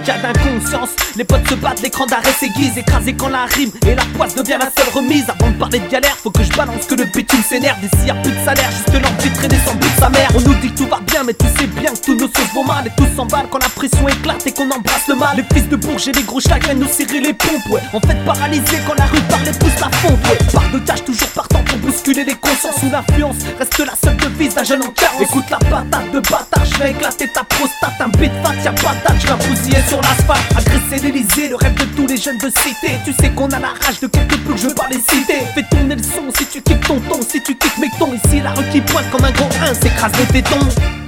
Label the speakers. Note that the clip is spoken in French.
Speaker 1: cas d'inconscience. Les potes se battent, l'écran d'arrêt s'aiguise, écrasé quand la rime et la poisse devient la seule remise. Avant de parler de galère, faut que je balance que le bitume s'énerve. Et s'il y a plus de salaire, juste l'envie de traîner sans but de sa mère. On nous dit que tout va bien, mais tu sais bien que tous nos sauces vont mal. Et tous s'emballent quand la pression éclate et qu'on embrasse le mal. Les fils de Bourges et les gros chagrins nous serrer les pompes, ouais. En fait paralysés quand la rue parle et pousse la fonte, ouais. Barre de cash toujours partant pour bousculer les consciences. Sous l'influence, reste la seule devise d'un jeune en carence. Écoute la patate de bâtard, je vais éclater ta prostate. Un bit fat, y'a pas date, je viens bousiller sur l'asphalte. Agresser l'Elysée, le rêve de tous les jeunes de cité. Tu sais qu'on a la rage de quelques peu que je veux pas les citer. Fais tourner le son si tu kiffes ton ton, si tu kiffes mes tons. Ici la rue qui pointe comme un gros 1 s'écrase les tétons.